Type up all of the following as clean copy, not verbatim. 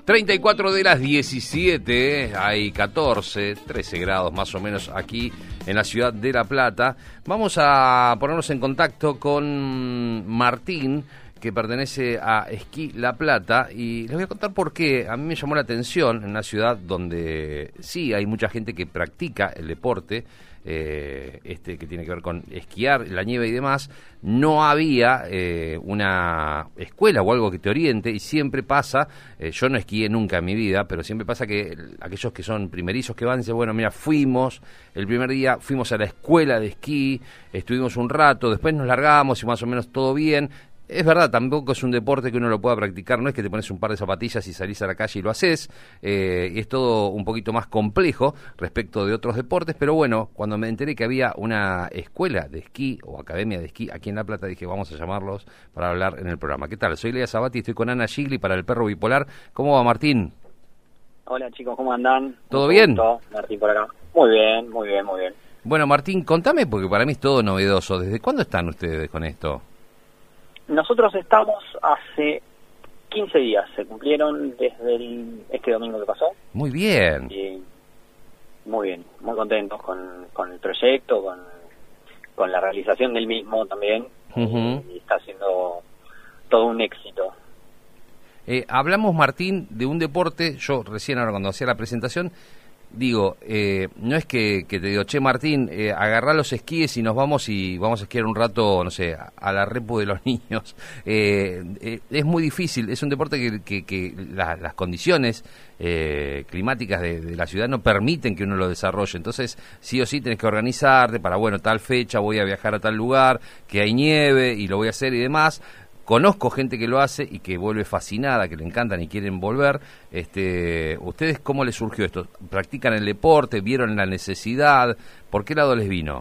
34 de las 17, hay 13 grados más o menos aquí en la ciudad de La Plata. Vamos a ponernos en contacto con Martín, que pertenece a Esquí La Plata, y les voy a contar por qué. A mí me llamó la atención en una ciudad donde sí hay mucha gente que practica el deporte, que tiene que ver con esquiar, la nieve y demás. No había una escuela o algo que te oriente, y siempre pasa, yo no esquié nunca en mi vida, pero siempre pasa que aquellos que son primerizos que van dicen, bueno, mira, el primer día fuimos a la escuela de esquí, estuvimos un rato, después nos largamos y más o menos todo bien. Es verdad, tampoco es un deporte que uno lo pueda practicar, no es que te pones un par de zapatillas y salís a la calle y lo haces, y es todo un poquito más complejo respecto de otros deportes, pero bueno, cuando me enteré que había una escuela de esquí o academia de esquí aquí en La Plata, dije, vamos a llamarlos para hablar en el programa. ¿Qué tal? Soy Lea Sabati, estoy con Ana Gigli para El Perro Bipolar. ¿Cómo va, Martín? Hola chicos, ¿cómo andan? ¿Todo bien? Martín por acá. Muy bien, muy bien, muy bien. Bueno, Martín, contame, porque para mí es todo novedoso. ¿Desde cuándo están ustedes con esto? Nosotros estamos hace 15 días, se cumplieron desde este domingo que pasó. Muy bien. Y muy bien, muy contentos con el proyecto, con la realización del mismo también. Y está siendo todo un éxito. Hablamos, Martín, de un deporte. Yo recién, ahora cuando hacía la presentación, digo, no es que te digo, che, Martín, agarrá los esquíes y nos vamos a esquiar un rato, no sé, a la repu de los niños. Es muy difícil, es un deporte que las condiciones climáticas de la ciudad no permiten que uno lo desarrolle. Entonces, sí o sí tenés que organizarte para, bueno, tal fecha voy a viajar a tal lugar, que hay nieve y lo voy a hacer y demás. Conozco gente que lo hace y que vuelve fascinada, que le encantan y quieren volver. ¿Ustedes cómo les surgió esto? ¿Practican el deporte? ¿Vieron la necesidad? ¿Por qué lado les vino?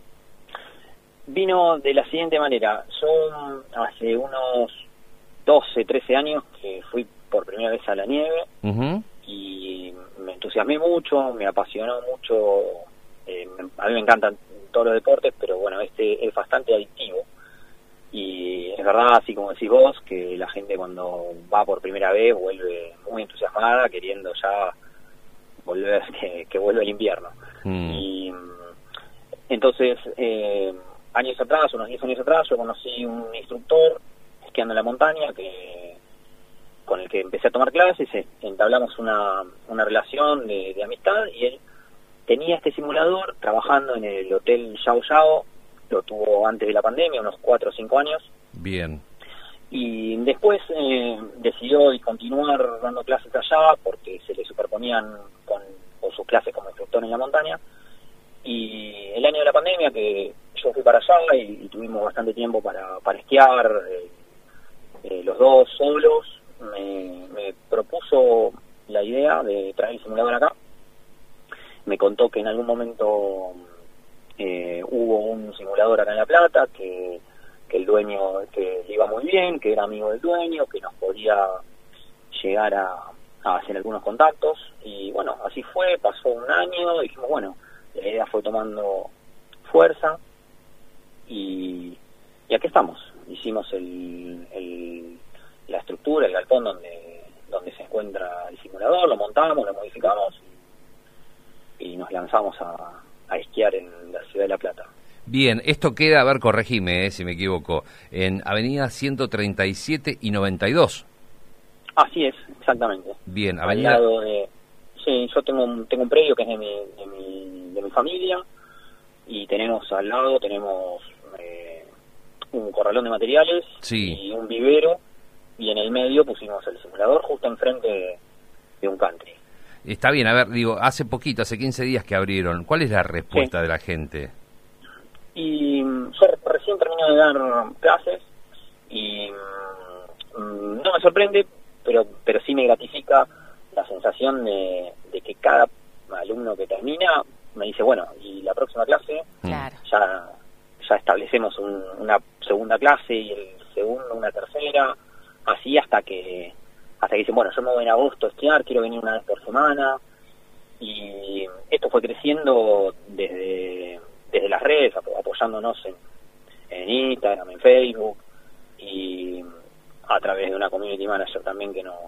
Vino de la siguiente manera. Yo hace unos 12, 13 años que fui por primera vez a la nieve y me entusiasmé mucho, me apasionó mucho. A mí me encantan todos los deportes, pero bueno, este es bastante adictivo. Y es verdad, así como decís vos, que la gente cuando va por primera vez vuelve muy entusiasmada, queriendo ya volver, que vuelva el invierno. Y entonces, unos 10 años atrás, yo conocí un instructor esquiando en la montaña con el que empecé a tomar clases, entablamos una relación de amistad, y él tenía este simulador trabajando en el Hotel Yao Yao. Lo tuvo antes de la pandemia, unos 4 o 5 años. Bien. Y después decidió continuar dando clases allá porque se le superponían con sus clases como instructor en la montaña. Y el año de la pandemia, que yo fui para allá y tuvimos bastante tiempo para esquiar, los dos solos, me propuso la idea de traer el simulador acá. Me contó que en algún momento hubo un simulador acá en La Plata, que el dueño, que le iba muy bien, que era amigo del dueño, que nos podía llegar a hacer algunos contactos. Y bueno, así fue, pasó un año, dijimos, bueno, la idea fue tomando fuerza y aquí estamos. Hicimos la estructura, el galpón donde se encuentra el simulador, lo montamos, lo modificamos y nos lanzamos a esquiar en la ciudad de La Plata. Bien, esto queda, a ver, corregime si me equivoco, en Avenida 137 y 92. Así es, exactamente. Bien, Avenida... Al lado sí, yo tengo un predio que es de mi familia, y al lado tenemos un corralón de materiales, sí, y un vivero, y en el medio pusimos el simulador justo enfrente de un country. Está bien, a ver, digo, hace 15 días que abrieron. ¿Cuál es la respuesta de la gente? Y yo recién termino de dar clases y no me sorprende, pero sí me gratifica la sensación de que cada alumno que termina me dice, bueno, y la próxima clase ya establecemos una segunda clase, y el segundo una tercera, así hasta que dicen, bueno, yo me voy en agosto a esquiar, quiero venir una vez por semana. Y esto fue creciendo desde las redes, apoyándonos en Instagram, en Facebook, y a través de una community manager también que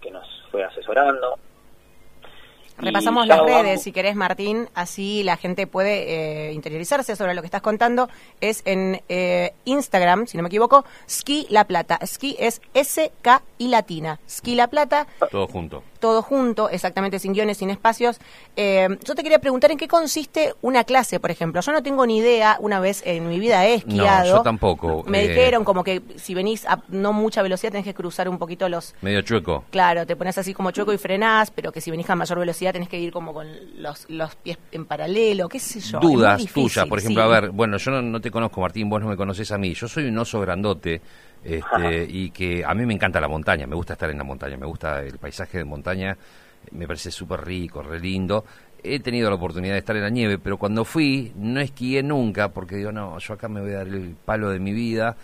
que nos fue asesorando. Repasamos las redes, si querés, Martín, así la gente puede interiorizarse sobre lo que estás contando. Es en Instagram, si no me equivoco, Ski La Plata. Ski es S-K y latina. Ski La Plata. Todo junto. Todo junto, exactamente, sin guiones, sin espacios. Yo te quería preguntar en qué consiste una clase, por ejemplo. Yo no tengo ni idea, una vez en mi vida he esquiado. No, yo tampoco. Me dijeron como que si venís a no mucha velocidad tenés que cruzar un poquito los... Medio chueco. Claro, te pones así como chueco y frenás, pero que si venís a mayor velocidad tenés que ir como con los pies en paralelo, qué sé yo. Dudas tuyas, por ejemplo, sí. A ver, bueno, yo no te conozco, Martín, vos no me conocés a mí. Yo soy un oso grandote. Y que a mí me encanta la montaña, me gusta estar en la montaña, me gusta el paisaje de montaña, me parece súper rico, re lindo. He tenido la oportunidad de estar en la nieve, pero cuando fui no esquié nunca, porque digo, no, yo acá me voy a dar el palo de mi vida.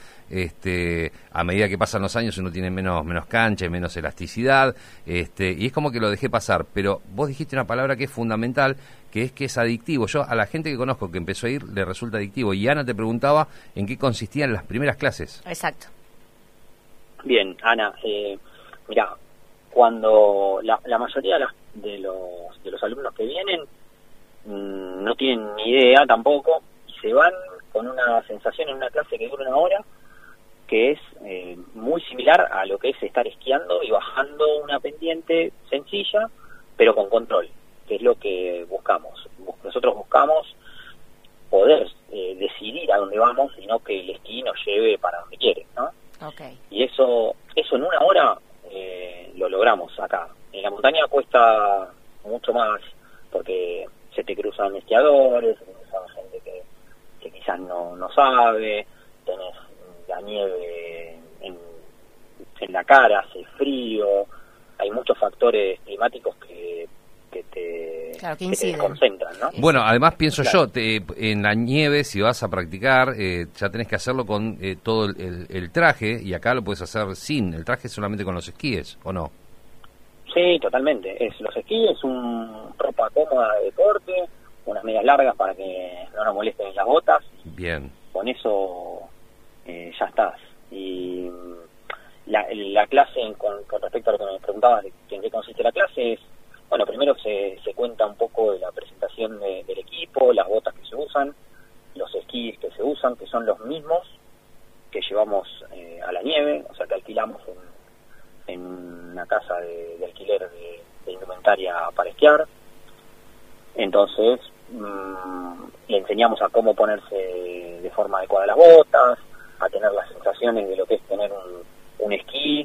A medida que pasan los años uno tiene menos cancha y menos elasticidad, y es como que lo dejé pasar. Pero vos dijiste una palabra que es fundamental, que es adictivo. Yo a la gente que conozco que empezó a ir le resulta adictivo. Y Ana te preguntaba en qué consistían las primeras clases. Exacto. Bien, Ana, mira, cuando la mayoría de los alumnos que vienen no tienen ni idea tampoco, y se van con una sensación en una clase que dura 1 hora, que es muy similar a lo que es estar esquiando y bajando una pendiente sencilla, pero con control, que es lo que buscamos. Nosotros buscamos poder decidir a dónde vamos y no que el esquí nos lleve para donde quiere, ¿no? Okay. Y eso en 1 hora lo logramos acá. En la montaña cuesta mucho más, porque se te cruzan esquiadores, se te cruzan gente que quizás no sabe, tenés la nieve en la cara, hace frío, hay muchos factores climáticos que te concentran, ¿no? Bueno, además pienso yo, en la nieve, si vas a practicar, ya tenés que hacerlo con todo el traje, y acá lo puedes hacer sin el traje, solamente con los esquíes, ¿o no? Sí, totalmente. Los esquíes, ropa cómoda de deporte, unas medias largas para que no nos molesten las botas. Bien. Con eso ya estás. Y la clase, con respecto a lo que me preguntabas de en qué consiste la clase, es, bueno, primero se cuenta un poco de la presentación del equipo, las botas que se usan, los esquís que se usan, que son los mismos que llevamos a la nieve, o sea, que alquilamos en una casa de alquiler de indumentaria para esquiar. Entonces, le enseñamos a cómo ponerse de forma adecuada las botas, a tener las sensaciones de lo que es tener un esquí,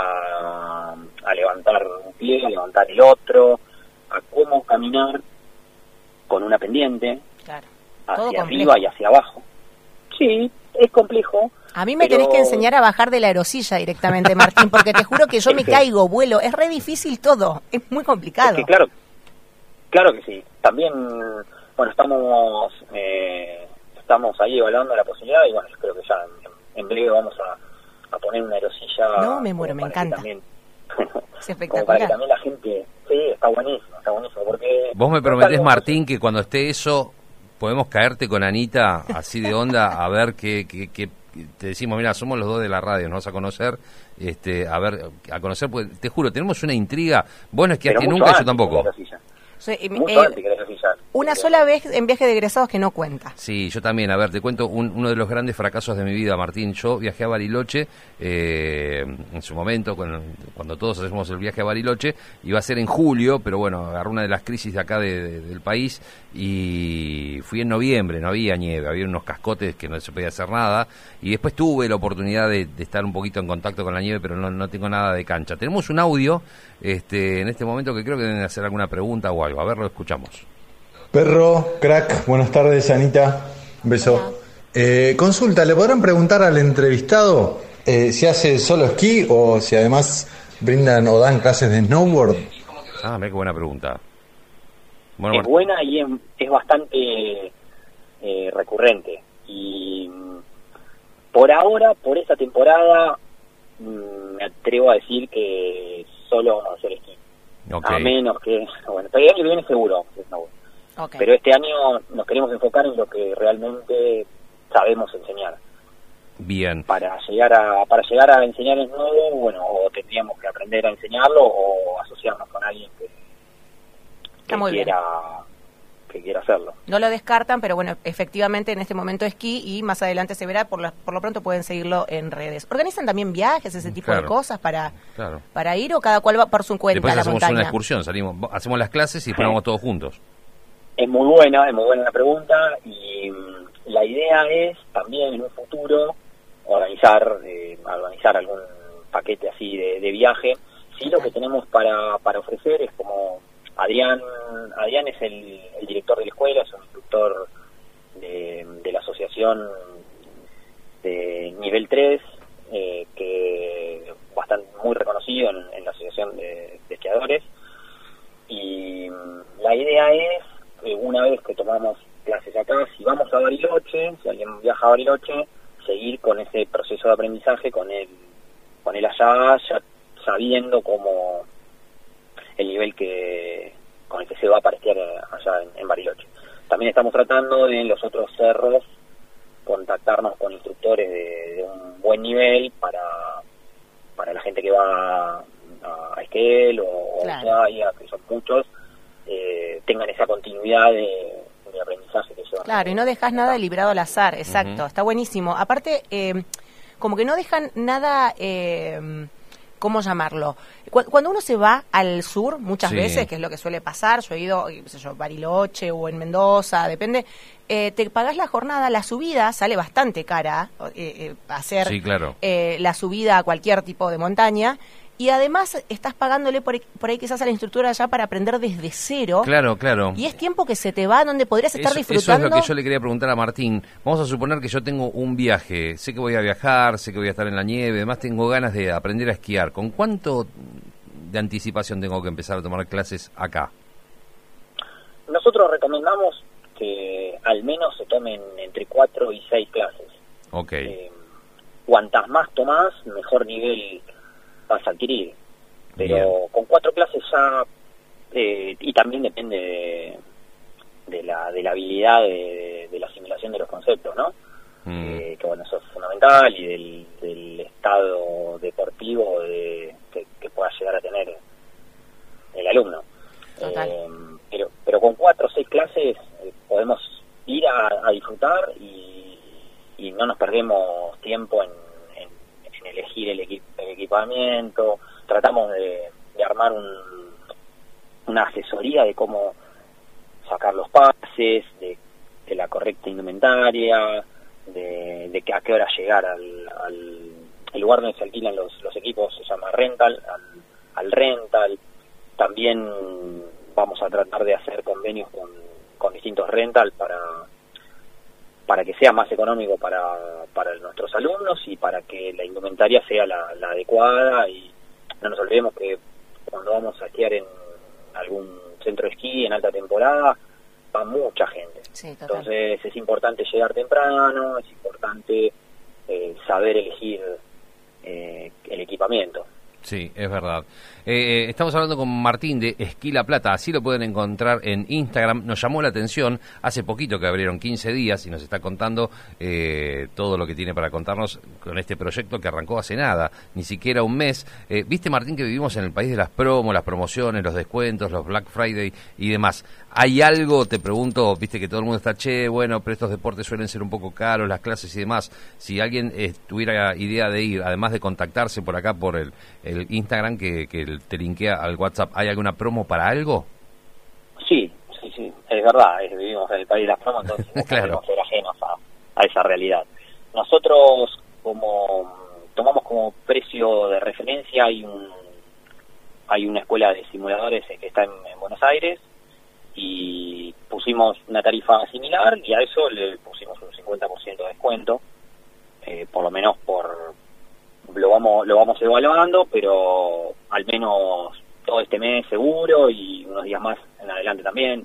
a levantar un pie, a levantar el otro, a cómo caminar con una pendiente, claro, hacia arriba y hacia abajo. Sí, es complejo. A mí me tenés que enseñar a bajar de la aerosilla directamente, Martín, porque te juro que yo me caigo, vuelo, es re difícil todo, es muy complicado. Es que claro que sí. También, bueno, estamos ahí evaluando la posibilidad y bueno, yo creo que ya en breve vamos a poner una aerosilla. No, me muero, me encanta. También, es espectacular. Como para que también la gente, sí, está buenísimo, porque... Vos me prometés, Martín, que cuando esté eso, podemos caerte con Anita, así de onda, a ver que te decimos, mira, somos los dos de la radio, nos vas a conocer, a conocer, porque te juro, tenemos una intriga, vos no esquiaste nunca, yo tampoco. Una sola vez en viaje de egresados que no cuenta. Sí, yo también. A ver, te cuento uno de los grandes fracasos de mi vida, Martín. Yo viajé a Bariloche en su momento, cuando todos hacemos el viaje a Bariloche, iba a ser en julio, pero bueno, agarró una de las crisis de acá del país y fui en noviembre, no había nieve, había unos cascotes que no se podía hacer nada, y después tuve la oportunidad de estar un poquito en contacto con la nieve, pero no tengo nada de cancha. Tenemos un audio en este momento que creo que deben hacer alguna pregunta o algo. A ver, lo escuchamos. Perro, crack, buenas tardes, Anita. Un beso. Consulta, ¿le podrán preguntar al entrevistado si hace solo esquí o si además brindan o dan clases de snowboard? Ah, mira qué buena pregunta. Bueno, es buena y es bastante recurrente. Y por ahora, por esta temporada, me atrevo a decir que solo vamos a hacer esquí. Okay. A menos que, bueno, el año que viene seguro, okay. Pero este año nos queremos enfocar en lo que realmente sabemos enseñar. Bien. Para llegar a enseñar es nuevo, bueno, o tendríamos que aprender a enseñarlo o asociarnos con alguien que quiera hacerlo. No lo descartan, pero bueno, efectivamente en este momento esquí y más adelante se verá, por lo pronto pueden seguirlo en redes. ¿Organizan también viajes, ese tipo de cosas para ir, o cada cual va por su cuenta después a la hacemos montaña? Una excursión, hacemos las clases y ponemos todos juntos? Es muy buena la pregunta, y la idea es también en un futuro organizar algún paquete así de viaje. Sí, lo que tenemos para ofrecer es como Adrián es el director de la escuela, es un instructor de la asociación de nivel 3, que es muy reconocido en la asociación de esquiadores, y la idea es, una vez que tomamos clases acá, si vamos a Bariloche, si alguien viaja a Bariloche, seguir con ese proceso de aprendizaje con él allá, ya sabiendo cómo el nivel con el que se va a parquear allá en Bariloche. También estamos tratando de en los otros cerros contactarnos con instructores de un buen nivel para la gente que va a Esquel o Ushuaia, que son muchos, tengan esa continuidad de aprendizaje que llevan. Claro, y no dejas nada librado al azar, exacto, está buenísimo. Aparte, como que no dejan nada... ¿cómo llamarlo? Cuando uno se va al sur, muchas veces, que es lo que suele pasar, yo he ido, qué sé yo, Bariloche o en Mendoza, depende, te pagás la jornada, la subida sale bastante cara, hacer la subida a cualquier tipo de montaña, y además estás pagándole por ahí quizás a la instructora allá para aprender desde cero. Claro. Y es tiempo que se te va, donde podrías estar disfrutando. Eso es lo que yo le quería preguntar a Martín. Vamos a suponer que yo tengo un viaje, sé que voy a viajar, sé que voy a estar en la nieve, además tengo ganas de aprender a esquiar. ¿Con cuánto de anticipación tengo que empezar a tomar clases acá? Nosotros recomendamos que al menos se tomen entre 4 y 6 clases. Ok. Cuantas más tomás, mejor nivel vas a adquirir, pero Bien. con 4 clases ya, y también depende de la habilidad de la asimilación de los conceptos, ¿no? Que bueno, eso es fundamental, y del estado deportivo que pueda llegar a tener el alumno. Pero con 4 o 6 clases podemos ir a disfrutar, y no nos perdemos tiempo en elegir el equipamiento. Tratamos de armar una asesoría de cómo sacar los pases, de la correcta indumentaria, de a qué hora llegar el lugar donde se alquilan los equipos, se llama rental, al rental. También vamos a tratar de hacer convenios con distintos rental para que sea más económico para nuestros alumnos, y para que la indumentaria sea la adecuada. Y no nos olvidemos que cuando vamos a esquiar en algún centro de esquí en alta temporada, va mucha gente. Entonces es importante llegar temprano, es importante saber elegir el equipamiento. Sí, es verdad. Estamos hablando con Martín de Esquí La Plata, así lo pueden encontrar en Instagram. Nos llamó la atención, hace poquito que abrieron, 15 días, y nos está contando todo lo que tiene para contarnos con este proyecto que arrancó hace nada, ni siquiera un mes. Viste, Martín, que vivimos en el país de las promos, las promociones, los descuentos, los Black Friday y demás. ¿Hay algo, te pregunto, viste que todo el mundo está, bueno, pero estos deportes suelen ser un poco caros, las clases y demás? Si alguien tuviera idea de ir, además de contactarse por acá por el Instagram que te linkea al WhatsApp, ¿hay alguna promo para algo? Sí, es verdad, vivimos en el país de las promos, entonces no podemos ser ajenos a esa realidad. Nosotros, como tomamos como precio de referencia, hay una escuela de simuladores que está en Buenos Aires, y pusimos una tarifa similar, y a eso le pusimos un 50% de descuento, por lo menos lo vamos evaluando, pero al menos todo este mes seguro, y unos días más en adelante también.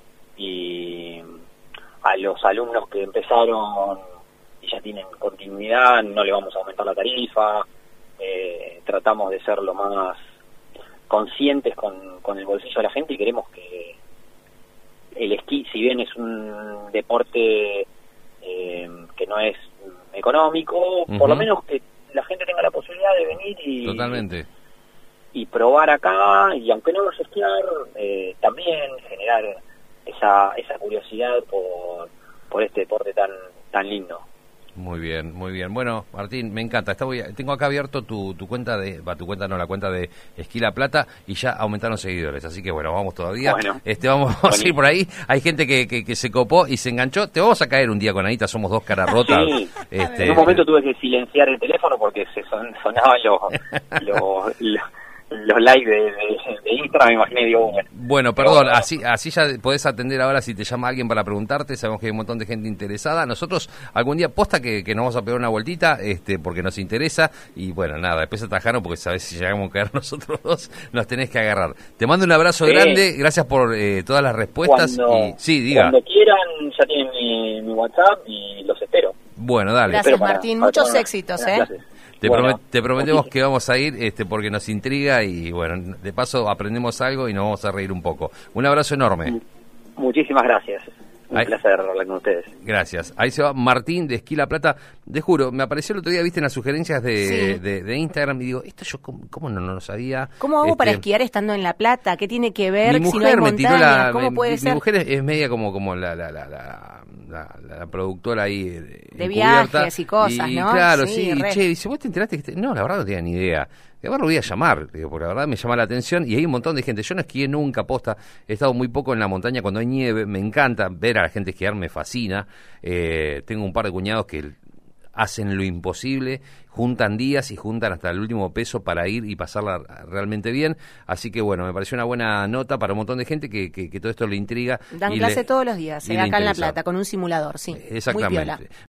Y a los alumnos que empezaron y ya tienen continuidad, no le vamos a aumentar la tarifa. Tratamos de ser lo más conscientes con el bolsillo de la gente, y queremos que el esquí, si bien es un deporte que no es económico, por lo menos que la gente tenga la posibilidad de venir Totalmente. y probar acá, y aunque no esquiar, también generar esa curiosidad por este deporte tan lindo. Muy bien, muy bien. Bueno, Martín, me encanta. Tengo acá abierto tu cuenta la cuenta de Esquí La Plata, y ya aumentaron seguidores. Así que bueno, vamos todavía. Bueno, vamos a seguir por ahí. Hay gente que se copó y se enganchó. Te vamos a caer un día con Anita, somos dos caras rotas. Sí. En un momento tuve que silenciar el teléfono porque se sonaban los likes de Instagram, me imaginé, digo, bueno, perdón, así ya podés atender ahora si te llama alguien para preguntarte. Sabemos que hay un montón de gente interesada. Nosotros algún día posta que nos vamos a pegar una vueltita, porque nos interesa, y bueno, nada, después atajaron porque sabés, si llegamos a caer nosotros dos, nos tenés que agarrar. Te mando un abrazo grande, gracias por todas las respuestas. Sí, diga. Cuando quieran, ya tienen mi WhatsApp y los espero. Bueno, dale. Gracias, Martín, muchos éxitos, Gracias. Te prometemos que vamos a ir porque nos intriga, y bueno, de paso aprendemos algo y nos vamos a reír un poco. Un abrazo enorme. Muchísimas gracias. Un placer hablar con ustedes. Gracias. Ahí se va Martín de Esquí La Plata. Te juro, me apareció el otro día, viste, en las sugerencias de Instagram, y digo, esto yo cómo no lo sabía. ¿Cómo hago para esquiar estando en La Plata? ¿Qué tiene que ver mi si no hay mujer me tiró ¿Cómo puede ser? Mi mujer es media como la productora ahí de viajes y cosas, ¿no? Claro, sí. Che, dice, ¿vos te enteraste que no, la verdad no tenía ni idea. Y ahora lo voy a llamar, porque la verdad me llama la atención, y hay un montón de gente. Yo no esquié nunca, posta, he estado muy poco en la montaña cuando hay nieve, me encanta ver a la gente esquiar, me fascina. Tengo un par de cuñados que hacen lo imposible, juntan días y juntan hasta el último peso para ir y pasarla realmente bien. Así que bueno, me pareció una buena nota para un montón de gente que todo esto le intriga. Dan clase todos los días, acá en La Plata, con un simulador, sí. Exactamente. Muy piola.